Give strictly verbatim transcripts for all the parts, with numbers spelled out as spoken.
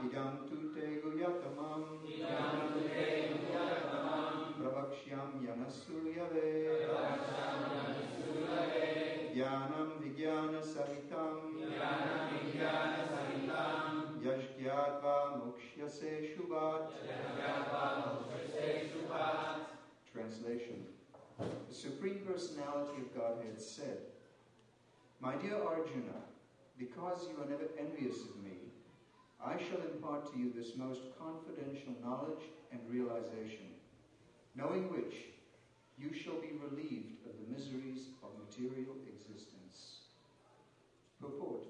Idam tu te guyatamam Idam tu te guyatamam Pravakshyam yanasuyave Pravakshyam yanasuyave Jnanam vijnana sahitam Jnanam vijnana sahitam Yajgyatva mukhyase shubhat. Yajgyatva mukhyase shubhat. Translation. The Supreme Personality of Godhead said, My dear Arjuna, because you are never envious of me, I shall impart to you this most confidential knowledge and realization, knowing which you shall be relieved of the miseries of material existence. Purport.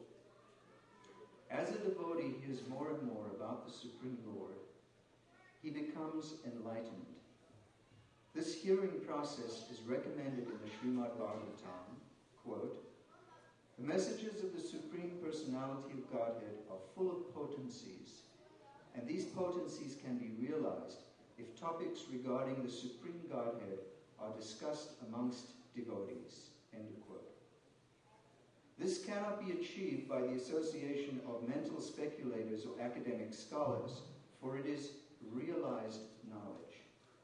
As a devotee hears more and more about the Supreme Lord, he becomes enlightened. This hearing process is recommended in the Srimad Bhagavatam, quote, The messages of the Supreme Personality of Godhead are full of potencies, and these potencies can be realized if topics regarding the Supreme Godhead are discussed amongst devotees. End of quote. This cannot be achieved by the association of mental speculators or academic scholars, for it is realized knowledge.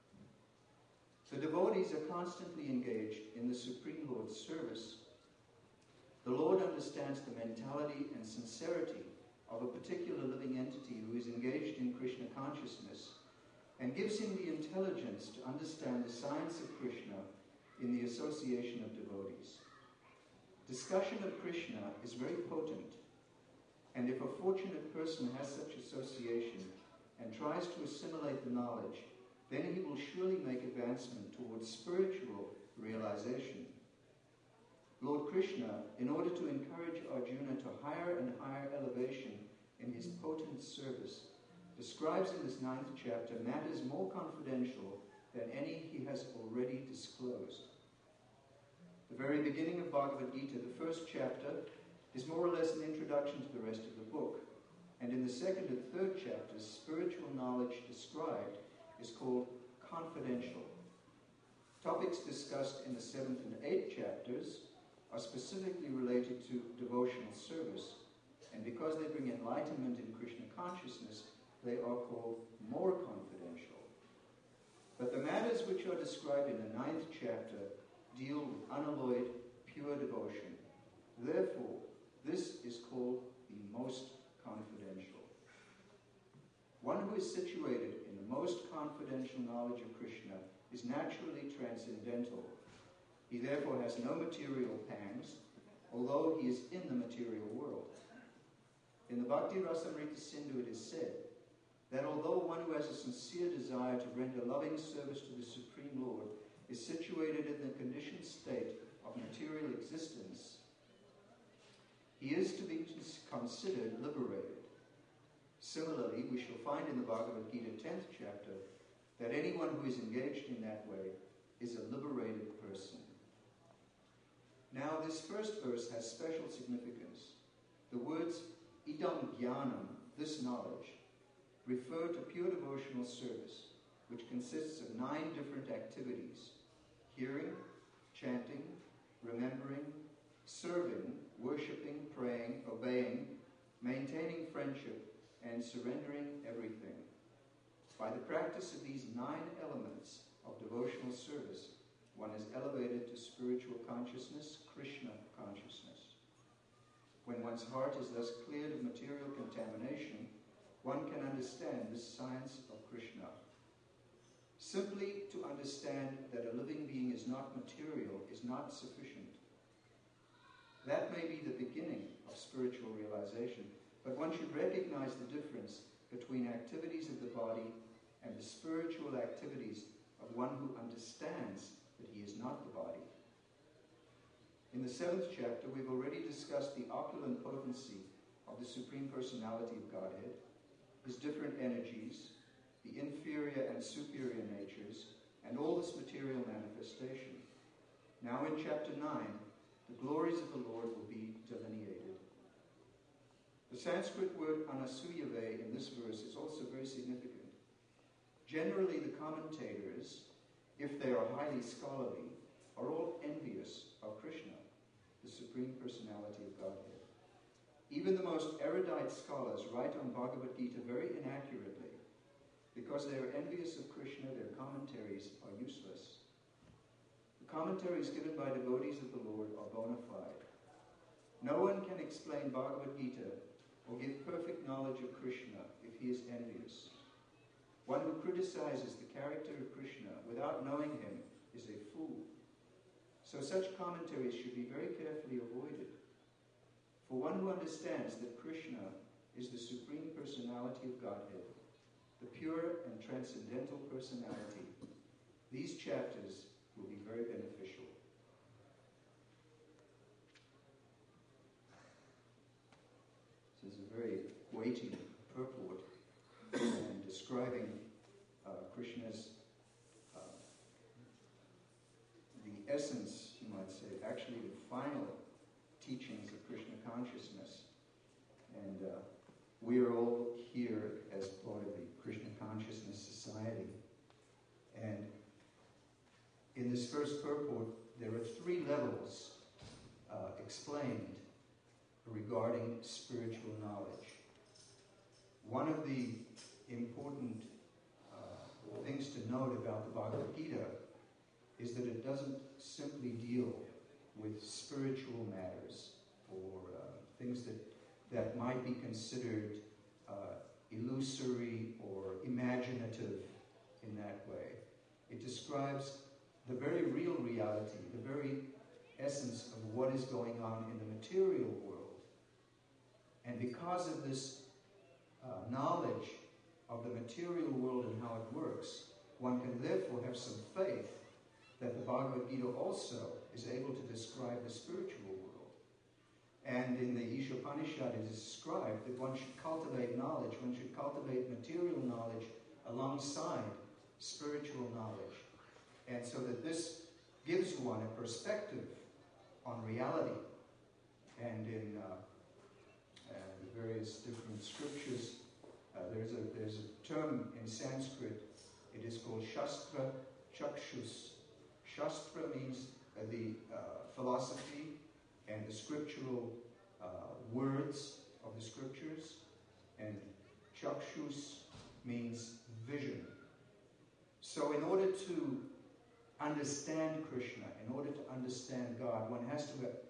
The devotees are constantly engaged in the Supreme Lord's service. The Lord understands the mentality and sincerity of a particular living entity who is engaged in Krishna consciousness and gives him the intelligence to understand the science of Krishna in the association of devotees. Discussion of Krishna is very potent, and if a fortunate person has such association and tries to assimilate the knowledge, then he will surely make advancement towards spiritual realization. Lord Krishna, in order to encourage Arjuna to higher and higher elevation in his potent service, describes in this ninth chapter matters more confidential than any he has already disclosed. The very beginning of Bhagavad Gita, the first chapter, is more or less an introduction to the rest of the book. And in the second and third chapters, spiritual knowledge described is called confidential. Topics discussed in the seventh and eighth chapters are specifically related to devotional service, and because they bring enlightenment in Krishna consciousness, they are called more confidential. But the matters which are described in the ninth chapter deal with unalloyed, pure devotion. Therefore, this is called the most confidential. One who is situated in the most confidential knowledge of Krishna is naturally transcendental. He therefore has no material pangs, although he is in the material world. In the Bhakti Rasamrita Sindhu it is said that although one who has a sincere desire to render loving service to the Supreme Lord is situated in the conditioned state of material existence, he is to be considered liberated. Similarly, we shall find in the Bhagavad Gita tenth chapter that anyone who is engaged in that way is a liberated person. Now, this first verse has special significance. The words idam jnanam, this knowledge, refer to pure devotional service, which consists of nine different activities: hearing, chanting, remembering, serving, worshipping, praying, obeying, maintaining friendship, and surrendering everything. By the practice of these nine elements of devotional service, one is elevated to spiritual consciousness, Krishna consciousness. When one's heart is thus cleared of material contamination, one can understand this science of Krishna. Simply to understand that a living being is not material is not sufficient. That may be the beginning of spiritual realization, but one should recognize the difference between activities of the body and the spiritual activities of one who understands that he is not the body. In the seventh chapter, we've already discussed the opulent potency of the Supreme Personality of Godhead, his different energies, the inferior and superior natures, and all this material manifestation. Now in chapter nine, the glories of the Lord will be delineated. The Sanskrit word anasuyave in this verse is also very significant. Generally, the commentators, if they are highly scholarly, are all envious of Krishna, the Supreme Personality of Godhead. Even the most erudite scholars write on Bhagavad Gita very inaccurately. Because they are envious of Krishna, their commentaries are useless. The commentaries given by devotees of the Lord are bona fide. No one can explain Bhagavad Gita or give perfect knowledge of Krishna if he is envious. One who criticizes the character of Krishna without knowing him is a fool. So such commentaries should be very carefully avoided. For one who understands that Krishna is the Supreme Personality of Godhead, the pure and transcendental personality, these chapters will be very beneficial. This is a very weighty purport and describing uh, Krishna's, uh, the essence, you might say, actually the final teachings of Krishna consciousness. And uh, we are all here as part of the Krishna Consciousness Society. And in this first purport, there are three levels uh, explained regarding spiritual knowledge. One of the important uh, things to note about the Bhagavad Gita is that it doesn't simply deal with spiritual matters or uh, things that, that might be considered uh, illusory or imaginative in that way. It describes the very real reality, the very essence of what is going on in the material world. And because of this uh, knowledge of the material world and how it works, one can therefore have some faith that the Bhagavad Gita also is able to describe the spiritual world. And in the Ishopanishad it is described that one should cultivate knowledge, one should cultivate material knowledge alongside spiritual knowledge. And so that this gives one a perspective on reality. And in uh, uh, the various different scriptures, uh, there's a there's a term in Sanskrit. It is called Shastra Chakshus. Shastra means uh, the uh, philosophy and the scriptural uh, words of the scriptures, and Chakshus means vision. So in order to understand Krishna, in order to understand God, one has to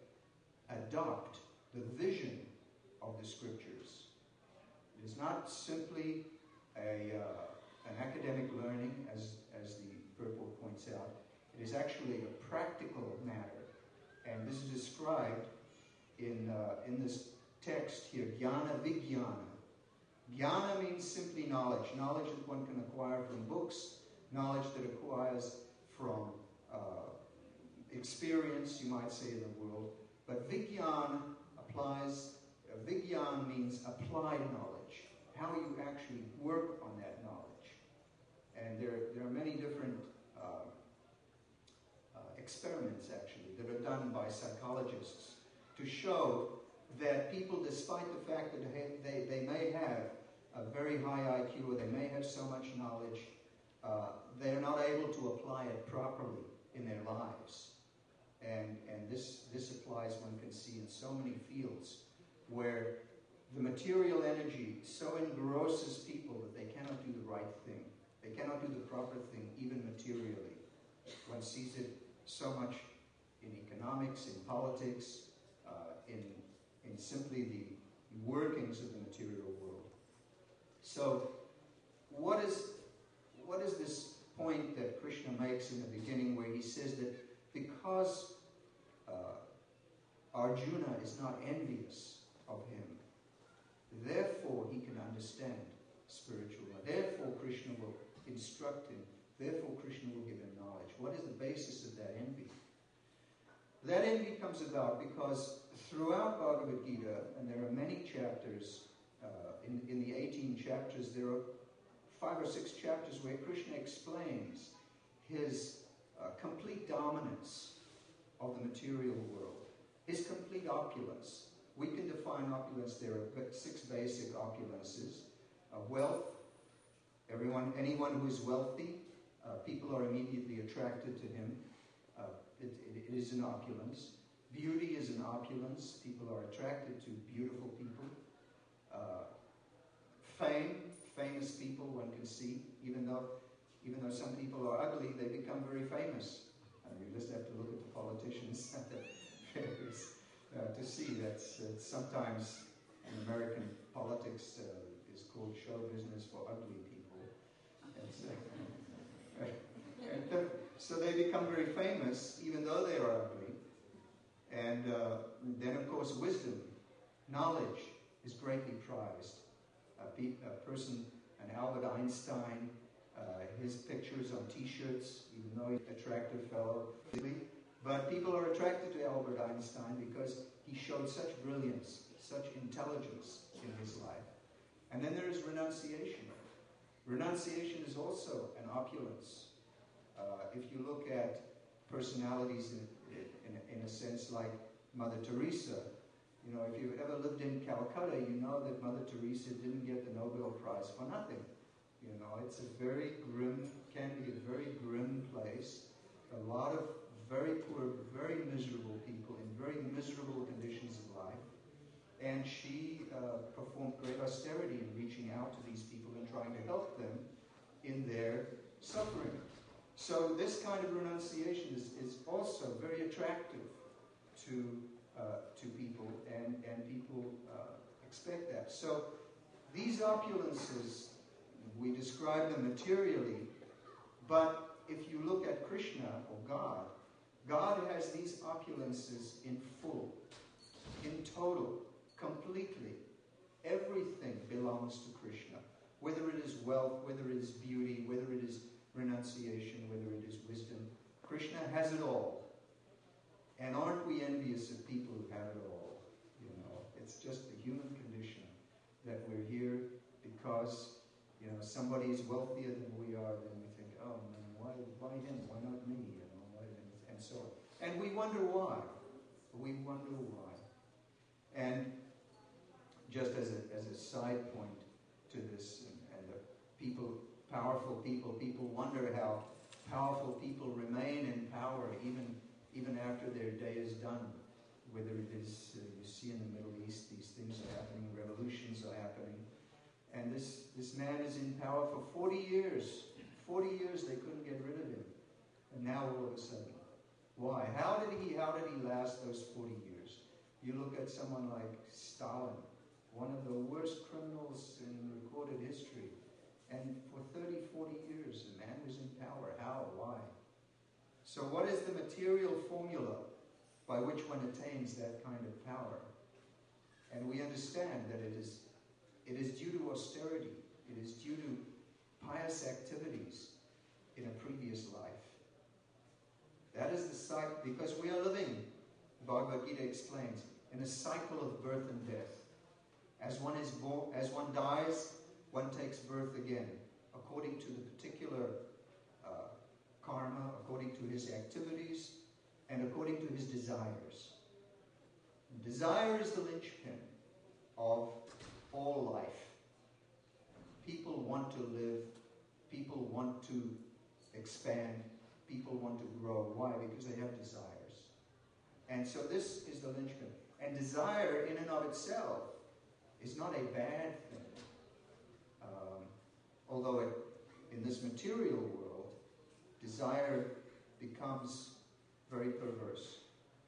adopt the vision of the scriptures. It is not simply a, uh, an academic learning, as, as the purport points out. It is actually a practical matter. And this is described in, uh, in this text here, Jnana Vijnana. Jnana means simply knowledge, knowledge that one can acquire from books, knowledge that acquires from uh, experience, you might say, in the world. But Vijnana applies, uh, Vijnana means applied knowledge, how you actually work on that knowledge. And there, there are many different uh, uh, experiments, actually, that are done by psychologists to show that people, despite the fact that they, they may have a very high I Q, or they may have so much knowledge, uh, they're not able to apply it properly in their lives. And, and this, this applies, one can see, in so many fields where the material energy so engrosses people that they cannot do the right thing. They cannot do the proper thing, even materially. One sees it so much in economics, in politics, uh, in, in simply the workings of the material world. So, what is, what is this point that Krishna makes in the beginning where he says that because uh, Arjuna is not envious of him, therefore he can understand spiritual life. Therefore Krishna will instruct him. Therefore Krishna will give him knowledge. What is the basis of that envy? That envy comes about because throughout Bhagavad Gita, and there are many chapters, uh, in, in the eighteen chapters, there are five or six chapters where Krishna explains his uh, complete dominance of the material world, his complete opulence. We can define opulence. There are six basic opulences. Uh, wealth. Everyone, anyone who is wealthy, uh, people are immediately attracted to him. Uh, it, it, it is an opulence. Beauty is an opulence. People are attracted to beautiful people. Uh, fame, famous people one can see, even though even though some people are ugly, they become very famous. And you just have to look at the politicians at the fairs uh, to see that uh, sometimes in American politics uh, is called show business for ugly people. Uh, and, uh, so they become very famous, even though they are ugly. And uh, then, of course, wisdom, knowledge is greatly prized. A, pe- a person, an Albert Einstein, uh, his pictures on T-shirts, even though he's an attractive fellow. But people are attracted to Albert Einstein because he showed such brilliance, such intelligence in his life. And then there is renunciation. Renunciation is also an opulence. Uh, if you look at personalities in, in, in a sense like Mother Teresa, you know, if you've ever lived in Calcutta, you know that Mother Teresa didn't get the Nobel Prize for nothing. You know, it's a very grim, can be a very grim place. A lot of very poor, very miserable people in very miserable conditions of life. And she uh, performed great austerity in reaching out to these people and trying to help them in their suffering. So this kind of renunciation is, is also very attractive to uh, to people, and, and people uh, expect that. So these opulences, we describe them materially, but if you look at Krishna or God, God has these opulences in full, in total, completely. Everything belongs to Krishna, whether it is wealth, whether it is beauty, whether it is renunciation, whether it is wisdom. Krishna has it all. And aren't we envious of people who have it all? You know, it's just the human condition that we're here because, you know, somebody is wealthier than we are. Then we think, oh man, why, why him? Why not me? You know, why, and so on. And we wonder why. We wonder why. And just as a as a side point to this, and, and the people, powerful people, people wonder how powerful people remain in power even. even after their day is done, whether it is, uh, you see in the Middle East, these things are happening, revolutions are happening. And this, this man is in power for forty years. forty years they couldn't get rid of him. And now all of a sudden. Why? How did he, how did he last those forty years? You look at someone like Stalin, one of the worst criminals in recorded history. And for thirty, forty years, the man was in power. How? Why? So what is the material formula by which one attains that kind of power? And we understand that it is, it is due to austerity. It is due to pious activities in a previous life. That is the cycle, because we are living, Bhagavad Gita explains, in a cycle of birth and death. As one is born, as one dies, one takes birth again, according to the particular karma, according to his activities, and according to his desires. Desire is the linchpin of all life. People want to live, people want to expand, people want to grow. Why? Because they have desires. And so this is the linchpin. And desire in and of itself is not a bad thing. Um, although it, in this material world, desire becomes very perverse.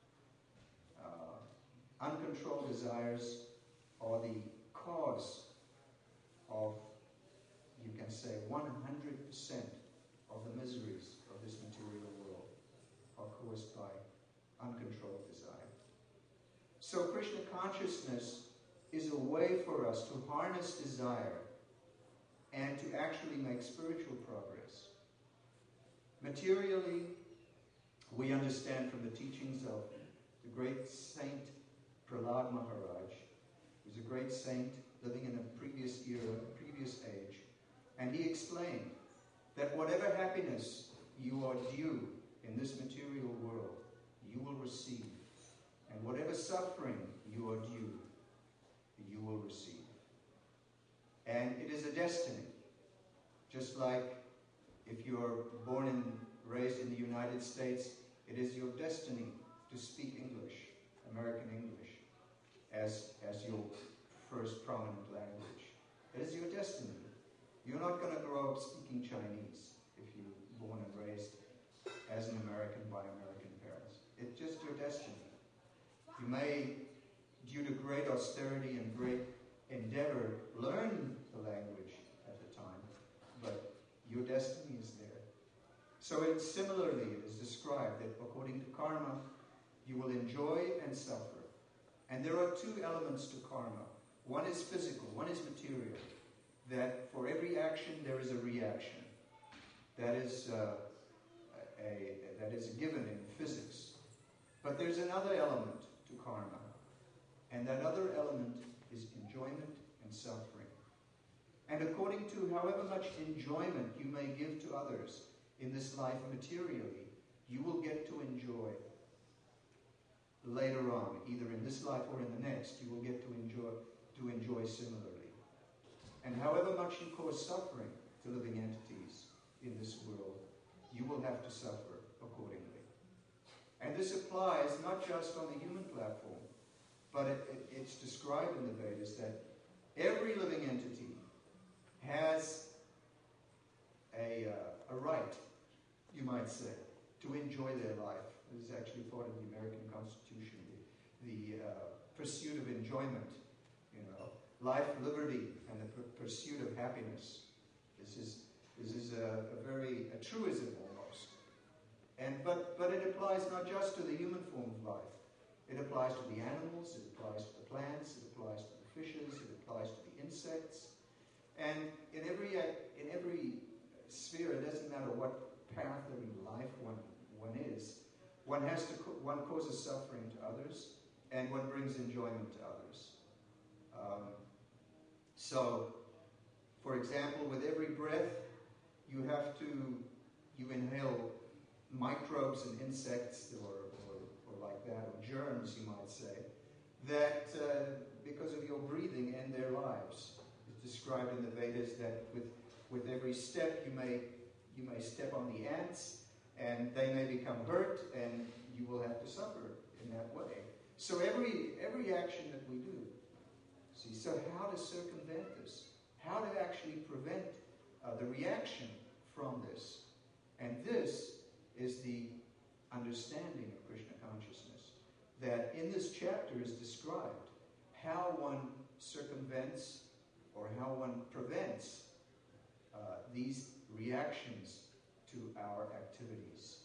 Uh, uncontrolled desires are the cause of, you can say, one hundred percent of the miseries of this material world are caused by uncontrolled desire. So Krishna consciousness is a way for us to harness desire and to actually make spiritual progress. Materially, we understand from the teachings of the great saint Prahlad Maharaj, who was a great saint living in a previous era, a previous age, and he explained that whatever happiness you are due in this material world, you will receive. And whatever suffering you are due, you will receive. And it is a destiny. Just like if you're born and raised in the United States, it is your destiny to speak English. American English as, as your first prominent language. It is your destiny. You're not going to grow up speaking Chinese if you're born and raised as an American by American parents. It's just your destiny. You may, due to great austerity and great endeavor, learn the language at the time, but your destiny is there. So it similarly it is described that according to karma, you will enjoy and suffer. And there are two elements to karma. One is physical, one is material. That for every action there is a reaction. That is uh, a, a that is a given in physics. But there's another element to karma, and that other element is enjoyment and suffering. And according to however much enjoyment you may give to others in this life materially, you will get to enjoy later on, either in this life or in the next. You will get to enjoy to enjoy similarly. And however much you cause suffering to living entities in this world, you will have to suffer accordingly. And this applies not just on the human platform, but it, it, it's described in the Vedas that every living entity has a, uh, a right, you might say, to enjoy their life. This is actually part of the American Constitution, the, the uh, pursuit of enjoyment, you know, life, liberty, and the p- pursuit of happiness. This is this is a, a very a truism almost. And but but it applies not just to the human form of life. It applies to the animals. It applies to the plants. It applies to the fishes. It applies to the insects. And in every in every sphere, it doesn't matter what path of life one one is. One has to one causes suffering to others, and one brings enjoyment to others. Um, so, for example, with every breath, you have to, you inhale microbes and insects, or, or, or like that, or germs, you might say, that uh, because of your breathing end their lives. It's described in the Vedas that with, with every step you may, you may step on the ants, and they may become hurt, and you will have to suffer in that way. So every every action that we do, see, so how to circumvent this? How to actually prevent uh, the reaction from this? And this is the understanding of Krishna consciousness. That in this chapter is described how one circumvents or how one prevents uh, these reactions to our activities.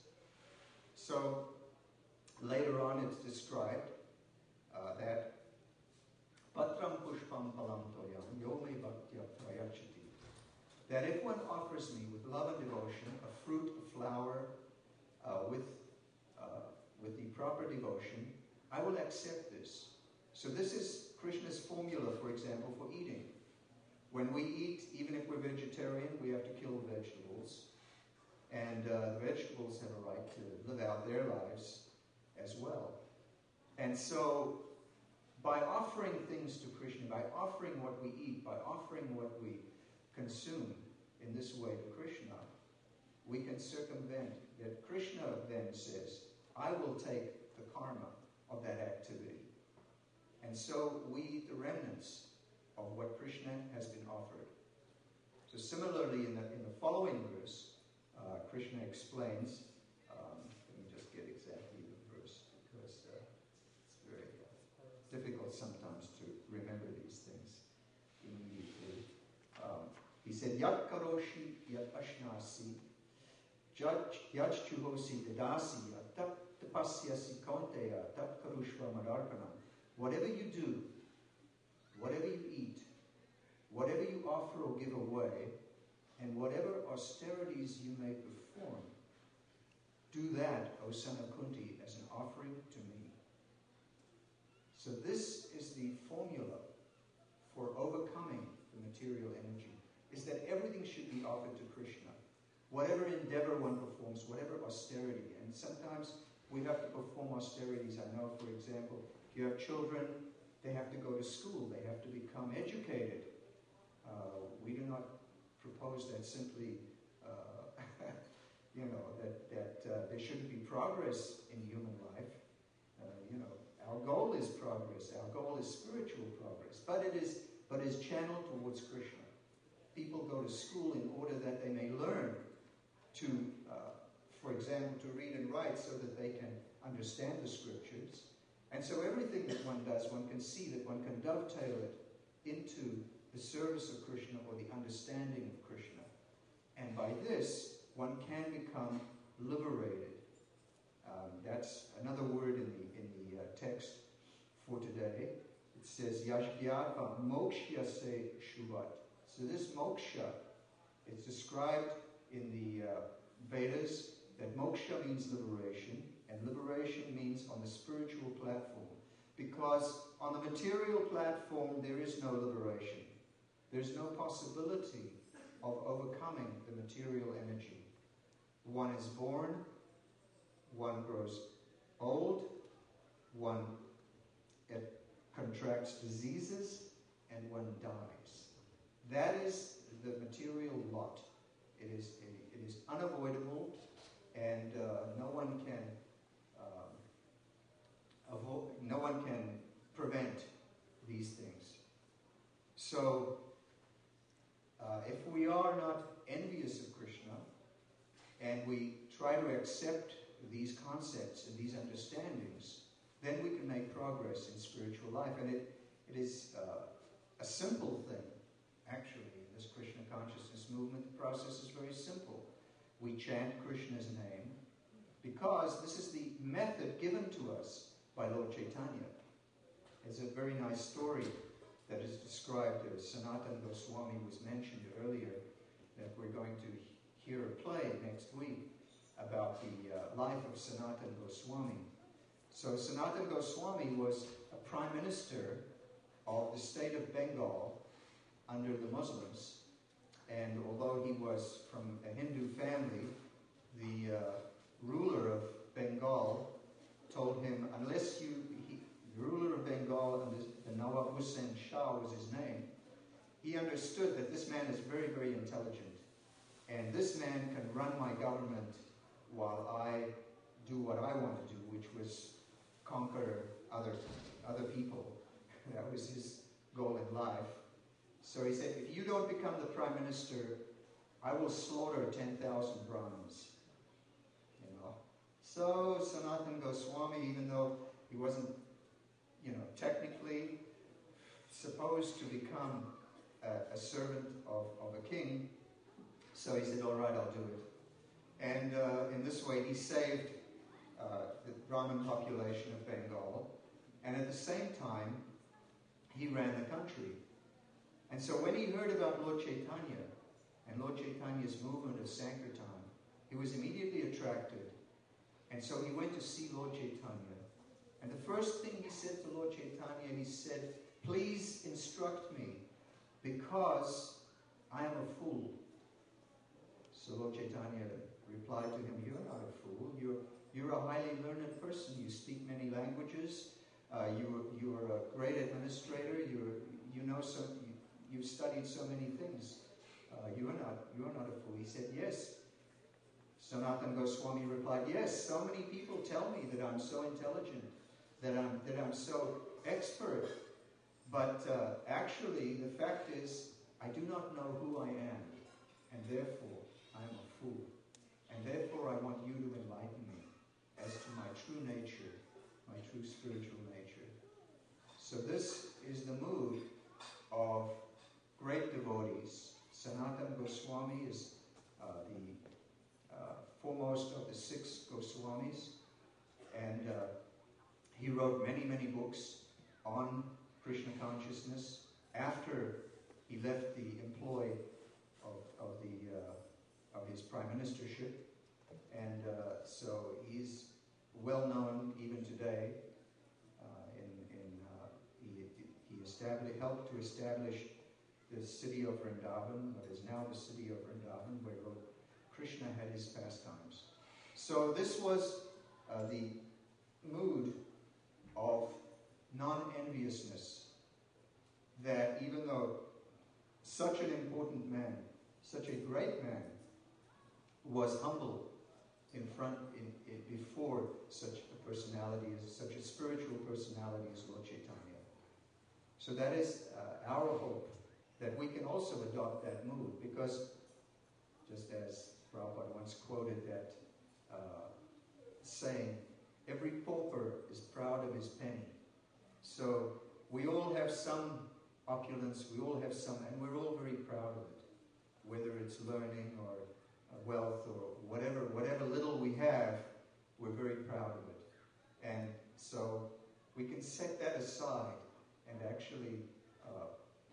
So later on it's described uh, that Patram pushpam palam toyam yome bhaktya prayachati. That if one offers me with love and devotion a fruit, a flower, uh, with uh, with the proper devotion, I will accept this. So this is Krishna's formula, for example, for eating. When we eat, even if we're vegetarian, we have to kill vegetables. And uh, the vegetables have a right to live out their lives as well. And so, by offering things to Krishna, by offering what we eat, by offering what we consume in this way to Krishna, we can circumvent that. Krishna then says, I will take the karma of that activity. And so we eat the remnants of what Krishna has been offered. So similarly, in the, in the following verse, uh, Krishna explains, um, let me just get exactly the verse, because uh, it's very uh, difficult sometimes to remember these things immediately. Um, he said, Yat karoshi yat ashnasi, yat chuhosi dadasi, tat tapasyasi kaunteya, tat karushva madarpanam. Whatever you do, whatever you eat, whatever you offer or give away, and whatever austerities you may perform, do that, O son of Kunti, as an offering to me. So this is the formula for overcoming the material energy, is that everything should be offered to Krishna. Whatever endeavor one performs, whatever austerity, and sometimes we have to perform austerities. I know, for example, if you have children, they have to go to school, they have to become educated. Uh, we do not propose that simply, uh, you know, that, that uh, there shouldn't be progress in human life. Uh, you know, Our goal is progress. Our goal is spiritual progress. But it is, but is channeled towards Krishna. People go to school in order that they may learn to, uh, for example, to read and write so that they can understand the scriptures. And so everything that one does, one can see that one can dovetail it into the service of Krishna or the understanding of Krishna. And by this, one can become liberated. Um, that's another word in the in the uh, text for today. It says Yashgyatva Moksha se Shuvat. So this moksha is described in the uh, Vedas that moksha means liberation, and liberation means on the spiritual platform. Because on the material platform there is no liberation. There's no possibility of overcoming the material energy. One is born, one grows old, one it contracts diseases, and one dies. That is the material lot. It is, it, it is unavoidable, and uh, no one can um, avoid, no one can prevent these things. So, uh, if we are not envious of Krishna, and we try to accept these concepts and these understandings, then we can make progress in spiritual life. And it, it is uh, a simple thing, actually, in this Krishna consciousness movement. The process is very simple. We chant Krishna's name because this is the method given to us by Lord Chaitanya. It's a very nice story that is described as Sanatana Goswami was mentioned earlier, that we're going to hear a play next week about the uh, life of Sanatana Goswami. So Sanatana Goswami was a prime minister of the state of Bengal under the Muslims, and although he was from a Hindu family, the uh, ruler of Bengal told him, unless you, he, the ruler of Bengal, and the Nawab Hussain Shah was his name, he understood that this man is very, very intelligent, and this man can run my government while I do what I want to do, which was conquer other, other people. That was his goal in life. So he said, if you don't become the prime minister, I will slaughter ten thousand Brahmins. You know. So Sanatana Goswami, even though he wasn't, you know, technically supposed to become a, a servant of, of a king, so he said, all right, I'll do it. And uh, in this way, he saved uh, the Brahmin population of Bengal, and at the same time, he ran the country. And so when he heard about Lord Chaitanya and Lord Chaitanya's movement of Sankirtan, he was immediately attracted. And so he went to see Lord Chaitanya. And the first thing he said to Lord Chaitanya, he said, please instruct me, because I am a fool. So Lord Chaitanya replied to him, you're not a fool. You're, you're a highly learned person. You speak many languages. Uh, you, you are a great administrator. You're, you know so, you, you've studied so many things. Uh, you are not, you are not a fool. He said, yes. Sanatana Goswami replied, yes, so many people tell me that I'm so intelligent, that I'm, that I'm so expert. But uh, actually, the fact is, I do not know who I am, and therefore, I am a fool. And therefore, I want you to enlighten me as to my true nature, my true spiritual nature. So this is the mood of great devotees. Sanatana Goswami is uh, the uh, foremost of the six Goswamis, and uh, he wrote many, many books on Krishna consciousness after he left the employ of, of, the, uh, of his prime ministership. And uh, so he's well known even today. Uh, in, in, uh, he he established, helped to establish the city of Vrindavan, what is now the city of Vrindavan, where Lord Krishna had his pastimes. So this was uh, the mood of non-enviousness, that even though such an important man, such a great man, was humble in front, in, in, before such a personality, as such a spiritual personality as Lord Chaitanya. So that is uh, our hope, that we can also adopt that mood, because just as Prabhupada once quoted that uh, saying, every pauper is proud of his penny. So we all have some opulence, we all have some, and we're all very proud of it, whether it's learning or uh, wealth or whatever, whatever little we have, we're very proud of it. And so we can set that aside and actually uh,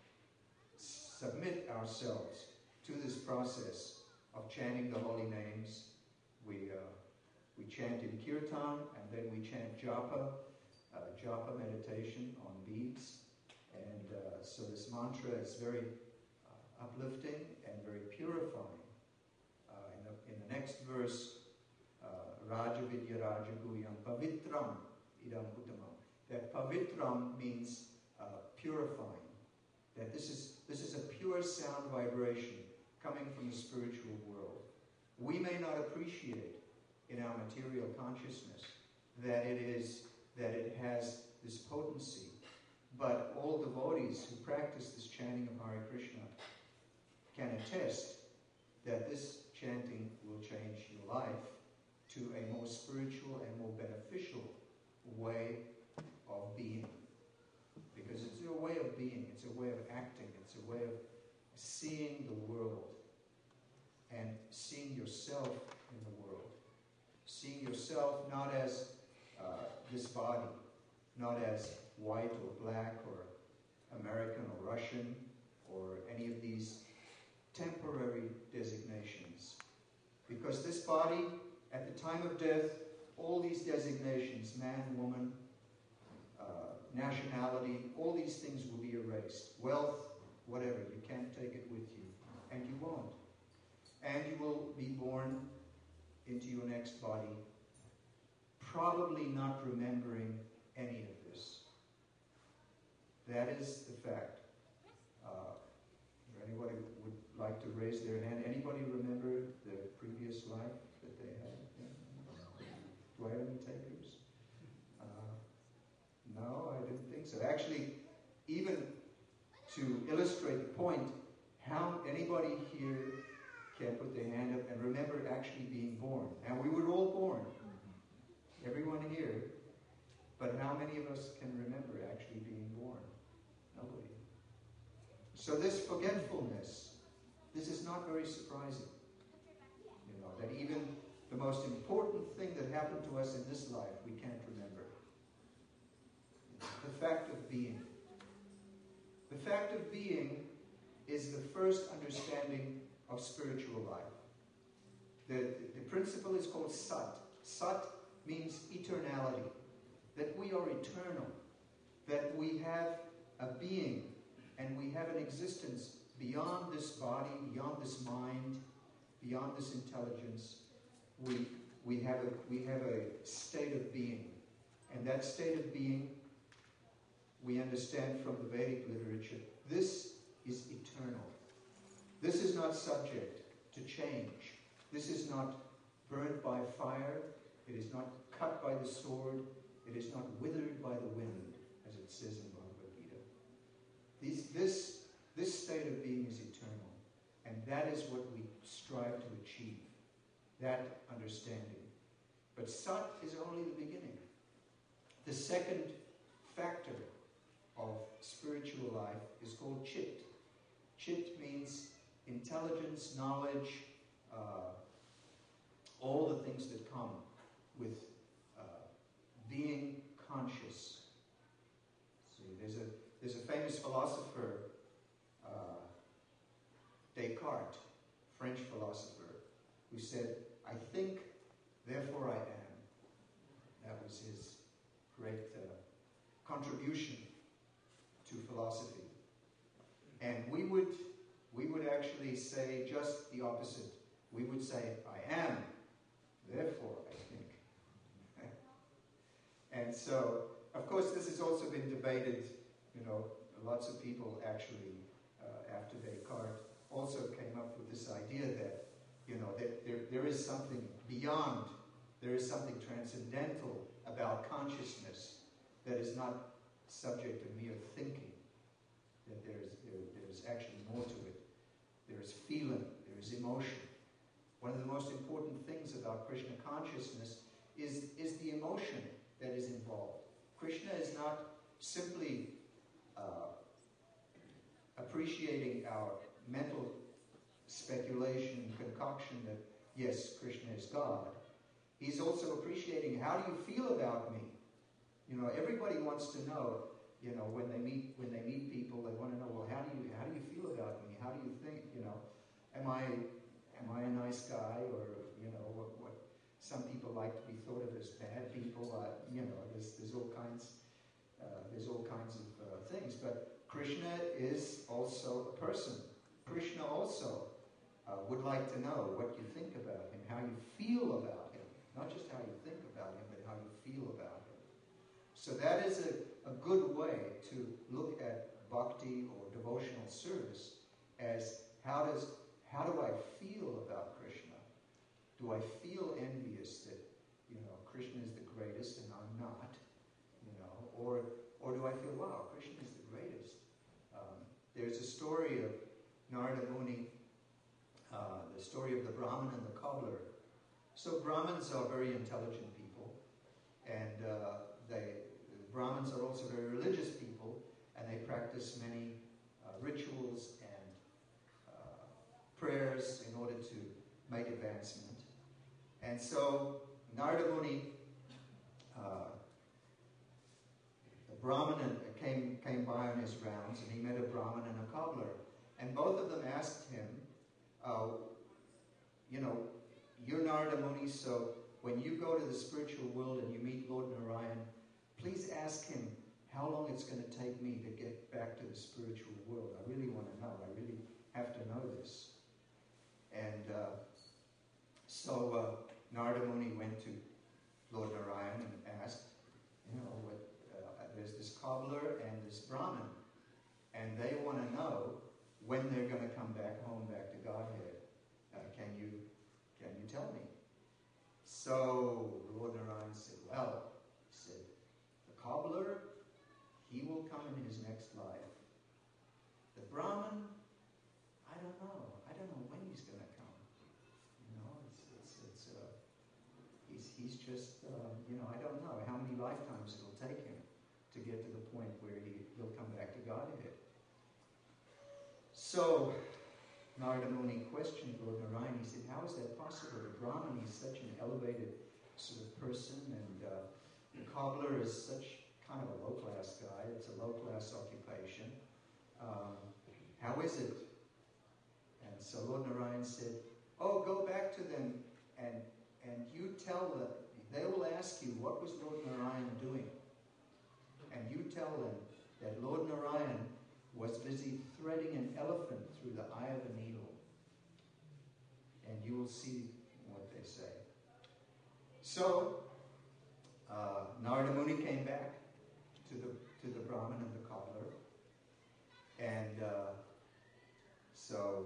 submit ourselves to this process of chanting the holy names. We, uh, we chant in kirtan, and then we chant japa, uh, japa meditation on beads. And uh, so this mantra is very uh, uplifting and very purifying. Uh, in, the, in the next verse, uh, Raja Vidya Raja Guyam Pavitram Idam Uttamam. That Pavitram means uh, purifying. That this is, this is a pure sound vibration coming from the spiritual world. We may not appreciate in our material consciousness that it is, that it has this potency, but all devotees who practice this chanting of Hare Krishna can attest that this chanting will change your life to a more spiritual and more beneficial way of being. Because it's a way of being, it's a way of acting, it's a way of seeing the world and seeing yourself in the world. Seeing yourself not as uh, this body, not as white or black or American or Russian or any of these temporary designations. Because this body, at the time of death, all these designations, man, woman, uh, nationality, all these things will be erased. Wealth, whatever, you can't take it with you. And you won't. And you will be born into your next body, probably not remembering any of this. That is the fact. Uh, anybody would like to raise their hand? Anybody remember the previous life that they had? Yeah. Do I have any takers? Uh, no, I didn't think so. Actually, even to illustrate the point, how anybody here can put their hand up and remember actually being born. And we were all born. Everyone here. But how many of us can remember actually being born? Nobody. So this forgetfulness, this is not very surprising. You know, that even the most important thing that happened to us in this life, we can't remember. The fact of being. The fact of being is the first understanding of spiritual life. The, the principle is called Sat. Sat means eternality. That we are eternal. That we have a being and we have an existence beyond this body, beyond this mind, beyond this intelligence. We, we, have a, we have a state of being. And that state of being, we understand from the Vedic literature, this is eternal. This is not subject to change. This is not burnt by fire. It is not cut by the sword. It is not withered by the wind, as it says in Bhagavad Gita. These, this, this state of being is eternal. And that is what we strive to achieve, that understanding. But Sat is only the beginning. The second factor of spiritual life is called Chit. Chit means intelligence, knowledge, uh, all the things that come with uh, being conscious. See, there's a there's a famous philosopher, uh, Descartes, French philosopher, who said, "I think, therefore I am." That was his great uh, contribution to philosophy. And we would we would actually say just the opposite. We would say, I am, therefore I think. And so, of course, this has also been debated. You know, lots of people actually, uh, after Descartes, also came up with this idea that, you know, that there, there is something beyond, there is something transcendental about consciousness that is not subject to mere thinking. That there is, there, there's actually more to it. There is feeling, there is emotion. One of the most important things about Krishna consciousness is, is the emotion that is involved. Krishna is not simply uh, appreciating our mental speculation, concoction that, yes, Krishna is God. He's also appreciating, how do you feel about me? You know, everybody wants to know, you know, when they meet when they meet people, they want to know, well, how do you how do you feel about me? How do you think, you know, am I am I a nice guy, or, you know, what what some people like to be thought of as bad people. Uh, you know, there's there's all kinds uh, there's all kinds of uh, things. But Krishna is also a person. Krishna also uh, would like to know what you think about him, how you feel about him, not just how you think about him, but how you feel about him. So that is a, a good way to look at bhakti or devotional service as how does how do I feel about Krishna? Do I feel envious that, you know, Krishna is the greatest and I'm not? You know, or or do I feel, wow, Krishna is the greatest? Um, there's a story of Narada Muni, uh, the story of the Brahmin and the cobbler. So Brahmins are very intelligent people, and uh, they the Brahmins are also very religious people, and they practice many uh, rituals and uh, prayers in order to make advancement. And so Narada Muni, uh, the Brahmin came, came by on his rounds, and he met a Brahmin and a cobbler. And both of them asked him, uh, you know, you're Narada Muni, so when you go to the spiritual world and you meet Lord Narayan, please ask him how long it's going to take me to get back to the spiritual world. I really want to know. I really have to know this. And uh, so uh, Narada Muni went to Lord Narayan and asked, you know, what, uh, there's this cobbler and this Brahmin, and they want to know when they're going to come back home, back to Godhead. Uh, can you, can you tell me? So Lord Narayan said, well, he said, the cobbler, he will come in his next life. The Brahmin, I don't know. I don't know when he's going to come. You know, it's, it's, it's uh, he's, he's just, uh, you know, I don't know how many lifetimes it'll take him to get to the point where he, he'll come back to Godhead. So Narada Muni questioned Lord Narayan. He said, how is that possible? The Brahmin is such an elevated sort of person, and uh, the cobbler is such kind of a low-class guy. It's a low-class occupation. Um, how is it? And so Lord Narayan said, oh, go back to them and, and you tell them, they will ask you, what was Lord Narayan doing? And you tell them that Lord Narayan was busy threading an elephant through the eye of a needle. And you will see what they say. So, uh, Narada Muni came back to the to the Brahmin and the cobbler. And uh, so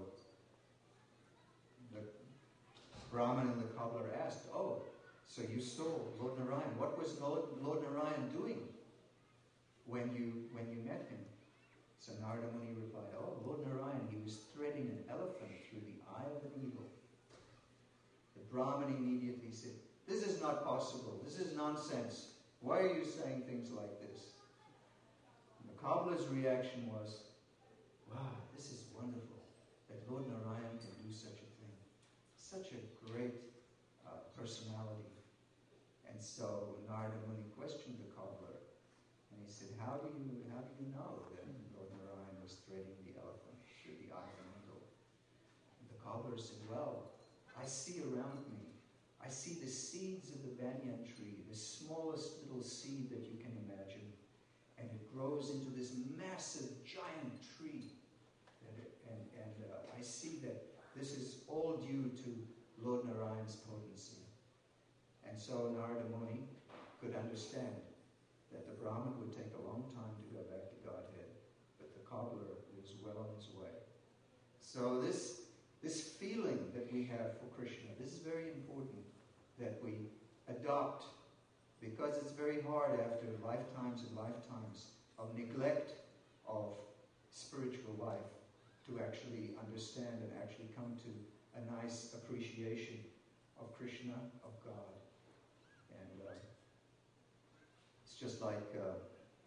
the Brahmin and the cobbler asked, oh, so you saw Lord Narayan. What was Lord, Lord Narayan doing when you when you met him? So Narada Muni replied, oh, Lord Narayan, he was threading an elephant through the eye of a needle. The Brahmin immediately said, this is not possible. This is nonsense. Why are you saying things like this? And the cobbler's reaction was, wow, this is wonderful that Lord Narayan can do such a thing. Such a great uh, personality. And so Narada Muni questioned the cobbler, and he said, how do you, how do you know that Lord Narayan was threading the elephant through the eye of a needle? And the cobbler said, well, I see around me, I see the seeds of the banyan tree, the smallest little seed that you can imagine, and it grows into this massive, giant tree. And, and, and uh, I see that this is all due to Lord Narayan's potency. And so Narada Muni could understand that the Brahmin would take a long time to go back to Godhead, but the cobbler was well on his way. So this, this feeling that we have have for Krishna. This is very important that we adopt, because it's very hard after lifetimes and lifetimes of neglect of spiritual life to actually understand and actually come to a nice appreciation of Krishna, of God. And uh, it's just like uh,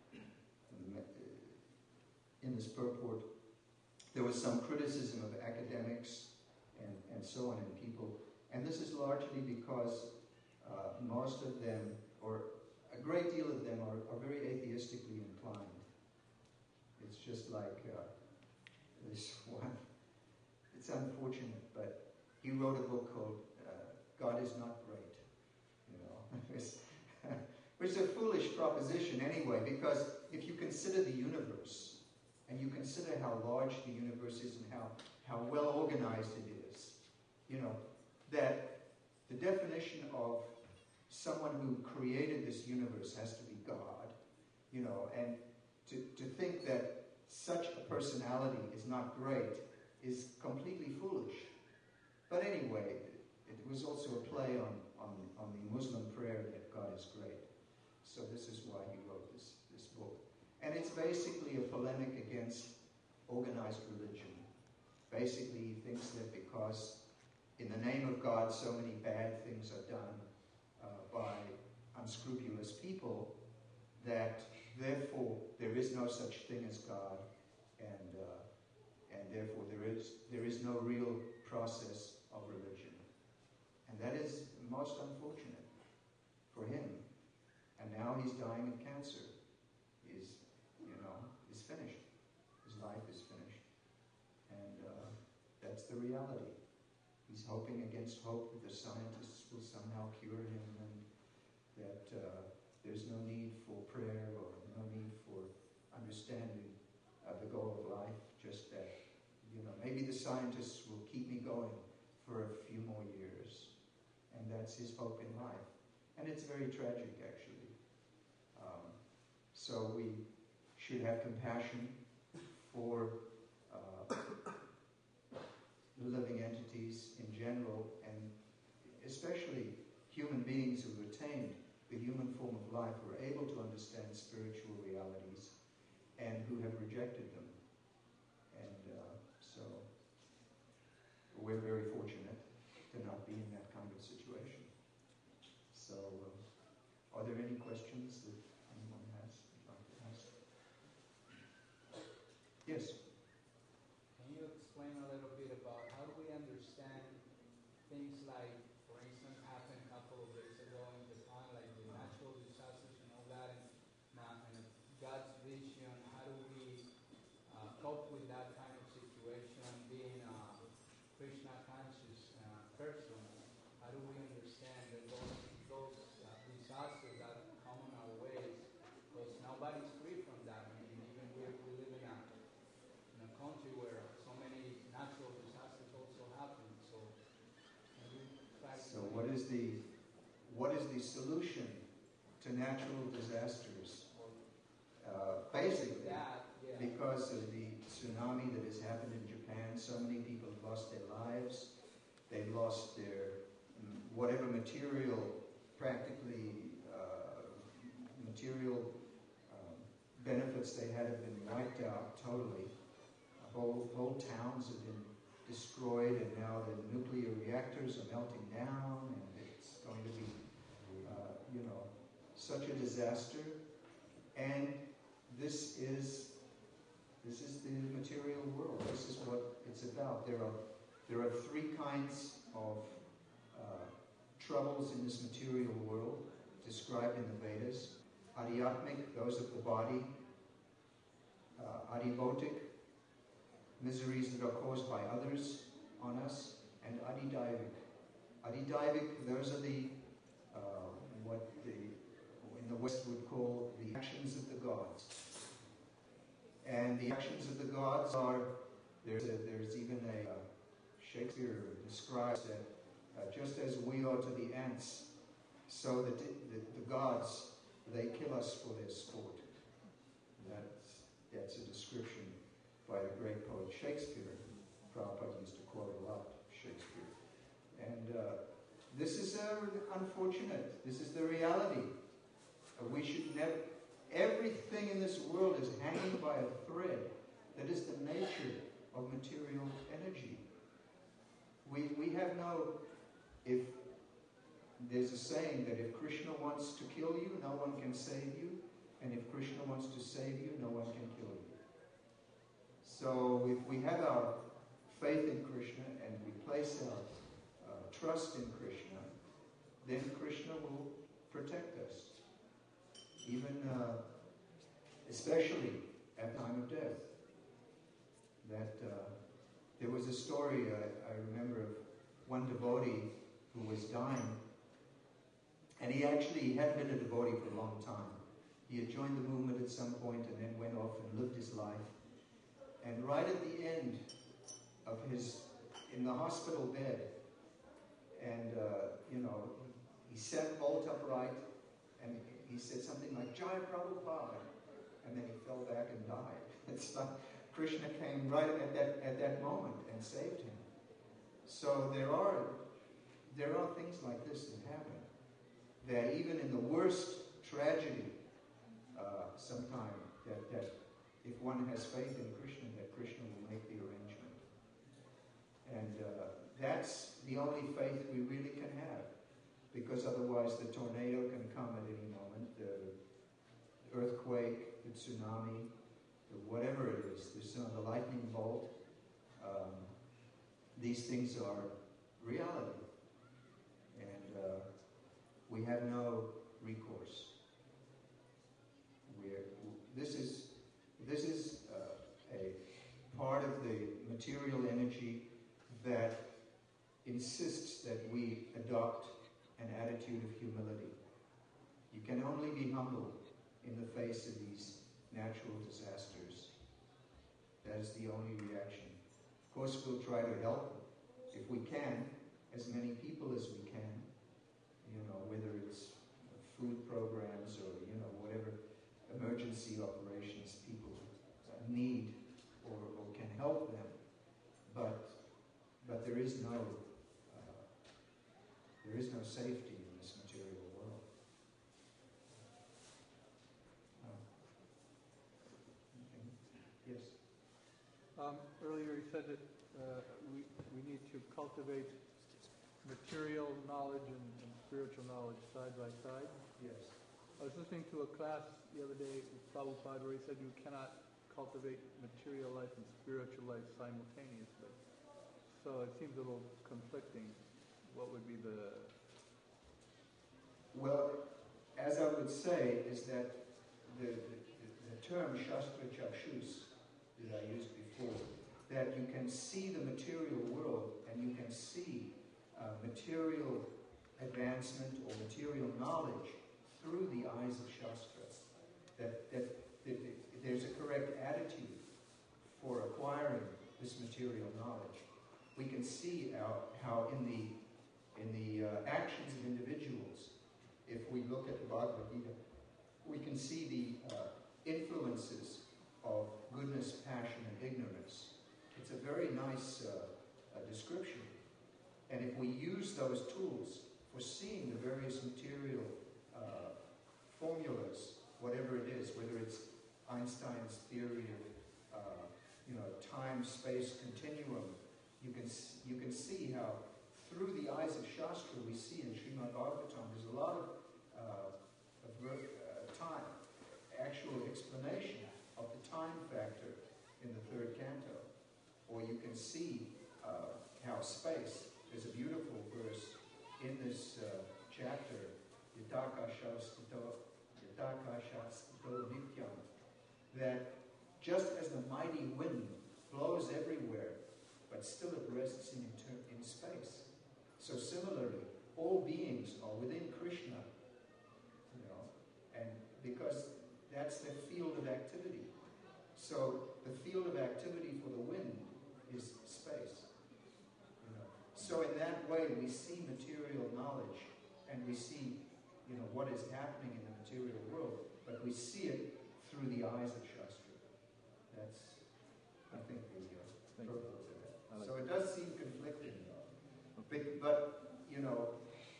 in this purport, there was some criticism of academics and, and so on in people. And this is largely because uh, most of them, or a great deal of them, are, are very atheistically inclined. It's just like uh, this one. It's unfortunate, but he wrote a book called uh, God is Not Great. You know, it's, which is a foolish proposition anyway, because if you consider the universe, and you consider how large the universe is and how, how well organized it is, you know, that the definition of someone who created this universe has to be God, you know, and to, to think that such a personality is not great is completely foolish. But anyway, it was also a play on, on, on the Muslim prayer that God is great. So this is why he wrote this, this book. And it's basically a polemic against organized religion. Basically, he thinks that because in the name of God so many bad things are done uh, by unscrupulous people, that therefore there is no such thing as God, and uh, and therefore there is there is no real process of religion. And that is most unfortunate for him. And now he's dying of cancer. He's, you know, is finished. His life is finished. And uh, that's the reality. He's hoping against hope that the scientists will somehow cure him, and that uh, there's no need for prayer or no need for understanding uh, the goal of life. Just that, you know, maybe the scientists will keep me going for a few more years. And that's his hope in life. And it's very tragic, actually. Um, so we should have compassion for uh, living entities in general, and especially human beings who attained the human form of life, who are able to understand spiritual realities, and who have rejected them. And uh, so we're very fortunate to not be in that kind of situation. So, uh, are there any questions that anyone has would like to ask? Yes? Can you explain a little bit about how do we understand things like, for instance, happened a couple of days ago in Japan, like the natural disasters and all that, and, now, and God's vision, how do we uh, cope with that kind of situation, being a Krishna conscious uh, person? How do we understand that those, those uh, disasters that come on our ways, because nobody's free from that. I mean, even we, we live in a, in a country where so many natural disasters also happen. So, can you try to... So what is the, what is the solution to natural disasters? Uh, basically, that, yeah. because of the tsunami that has happened in Japan, so many people have lost their lives. They've lost their whatever material, practically uh, material um, benefits they had have been wiped out totally. Whole, whole towns have been destroyed, and now the nuclear reactors are melting down, and it's going to be, uh, you know, such a disaster. And this is this is the material world. This is what it's about. There are there are three kinds of uh, troubles in this material world described in the Vedas. Adhyatmic, those of the body. Uh, adibhotic, miseries that are caused by others on us. And adidaivic. Adidaivic, those are the uh, what the in the West would call the actions of the gods. And the actions of the gods are, there's, a, there's even a, uh, Shakespeare describes that uh, just as we are to the ants, so that the, the, the gods, they kill us for their sport. That's, that's a description by the great poet Shakespeare. Prabhupada used to quote a lot Shakespeare. this is uh, unfortunate. This is the reality. Uh, we should never... Everything in this world is hanging by a thread. That is the nature of material energy. We, we have no... If there's a saying that if Krishna wants to kill you, no one can save you. And if Krishna wants to save you, no one can kill you. So if we have our faith in Krishna and we place our uh, trust in Krishna, then Krishna will protect us. Even, uh, especially at time of death. That uh, there was a story I, I remember of one devotee who was dying, and he actually had been a devotee for a long time. He had joined the movement at some point and then went off and lived his life. And right at the end of his, in the hospital bed, and uh, you know, he sat bolt upright, and he said something like, Jai Prabhupada, and then he fell back and died. It's like Krishna came right at that, at that moment and saved him. So there are, there are things like this that happen, that even in the worst tragedy, uh, sometime, that, that if one has faith in Krishna, that Krishna will make the arrangement. And uh, that's the only faith we really can have, because otherwise the tornado can come at any moment, the earthquake, the tsunami, the whatever it is, the, uh, the lightning bolt. Um, these things are reality. And uh, we have no recourse. We're, this is, this is uh, a part of the material energy that insists that we adopt an attitude of humility. You can only be humble in the face of these natural disasters. That is the only reaction. Of course, we'll try to help, if we can, as many people as we can, you know, whether it's food programs or, you know, whatever emergency operations people need or, or can help them. But, but there is no, uh, there is no safety in this material world. Uh, okay. Yes? Um, earlier you said that uh, we, we need to cultivate material knowledge and, and spiritual knowledge side by side. Yes. I was listening to a class the other day with Prabhupada where he said you cannot cultivate material life and spiritual life simultaneously. So it seems a little conflicting. What would be the... Well, as I would say, is that the, the, the term Shastra Chakshus that I used before, that you can see the material world and you can see uh, material advancement or material knowledge through the eyes of Shastra. That, that, that, that there's a correct attitude for acquiring this material knowledge. We can see how, how in the, in the uh, actions of individuals, if we look at the Bhagavad Gita, we can see the uh, influences of goodness, passion, and ignorance. It's a very nice uh, uh, description. And if we use those tools for seeing the various material uh, formulas, whatever it is, whether it's Einstein's theory of uh, you know, time-space continuum, you can, you can see how through the eyes of Shastra we see in Srimad Bhagavatam, there's a lot of, uh, of uh, time, actual explanation of the time factor in the third canto. Or you can see uh, how space, there's a beautiful verse in this uh, chapter, Yatakashastito Nityam, that just as the mighty wind blows everywhere, but still it rests in, in space. So similarly, all beings are within Krishna, you know, and because that's their field of activity. So the field of activity for the wind is space. You know. So in that way, we see material knowledge, and we see, you know, what is happening in the material world, but we see it through the eyes of Shastra. That's, I think, the uh, purpose of that. Like so it does seem conflicting, but, but, you know,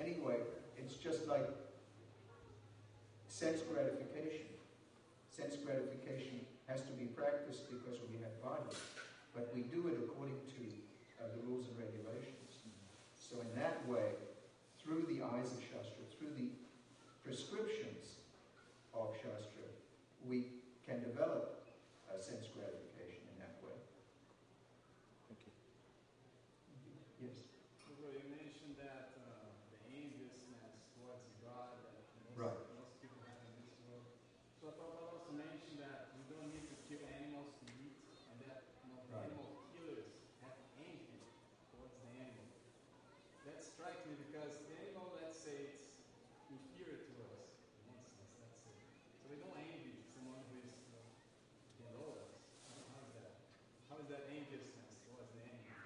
anyway, it's just like sense gratification. Sense gratification has to be practiced because we have bodies, but we do it according to uh, the rules and regulations. So in that way, through the eyes of Shastra, through the prescriptions of Shastra, we can develop uh, sense gratification in that way. Thank you. Yes? So you mentioned that uh, the enviousness towards God that most, Right. most people have in this world. So Prabhupada also mentioned that we don't need to kill animals to eat, and that you know, the Right. animal killers have envy towards the animal. That strikes me because the animal, let's say, it's inferior to us, for instance, let's say. So we don't envy someone who is uh, below us. How is that? How is that enviousness towards the animal?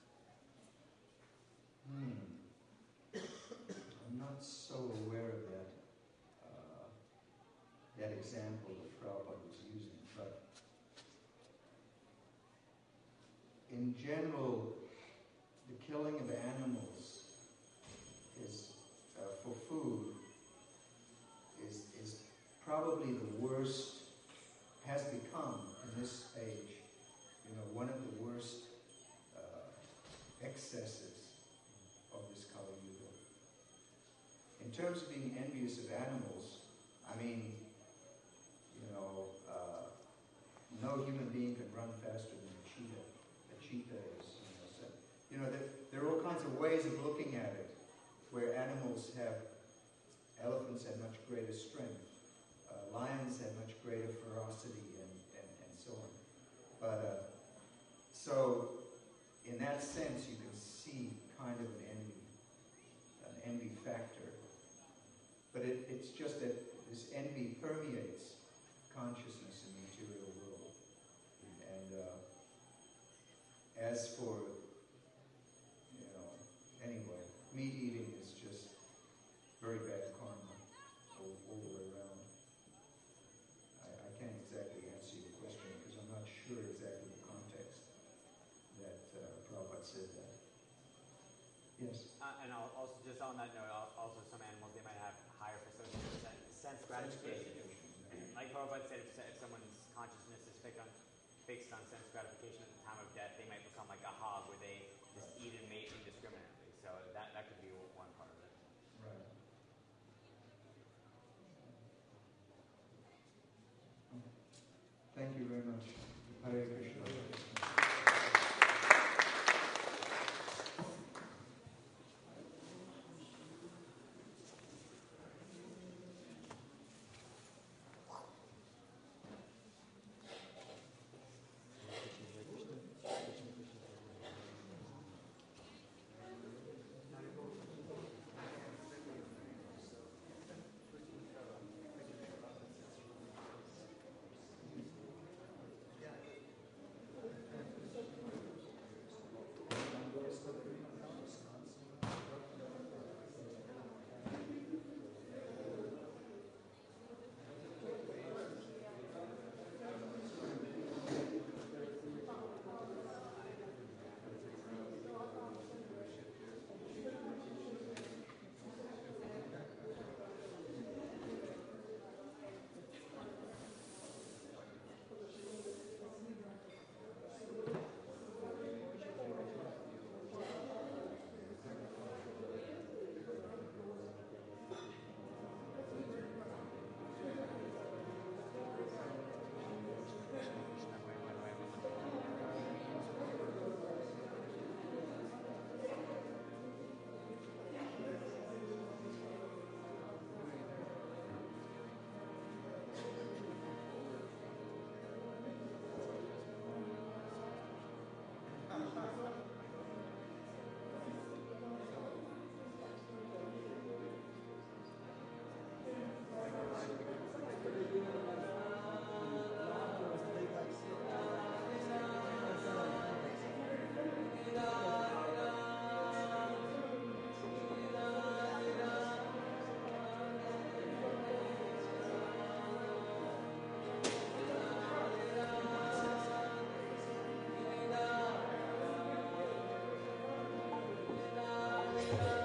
Hmm. I'm not so aware of that, uh, that example that Prabhupada was using, but in general, the killing of animals is uh, for food is is probably the worst, has become in this age, you know, one of the worst uh, excesses of this Kali Yuga. In terms of being envious of animals, I mean, you know, uh, no human being can run faster than a cheetah. A cheetah is, you know, so, you know, there, there are all kinds of ways of looking at it, where animals have, elephants have much greater strength, uh, lions have much greater ferocity, and, and, and so on. But, uh, so, in that sense, you can see kind of an envy, an envy factor. But it, it's just that this envy permeates consciousness in the material world. And uh, as for, you know, anyway, meat eating is just very bad karma all, all the way around. I, I can't exactly answer your question because I'm not sure exactly the context that uh, Prabhupada said that. Yes? Uh, and I'll also, just on that note, al- also some animals, they might have higher facilities for sen- sense gratification. Like Prabhupada said, if, if someone's consciousness is fixed on, fixed on sense gratification at the time of death, they might become like a hog where they just eat and mate indiscriminately. So that, that could be one part of it. Right. Thank you very much. Hare Krishna. Thank you.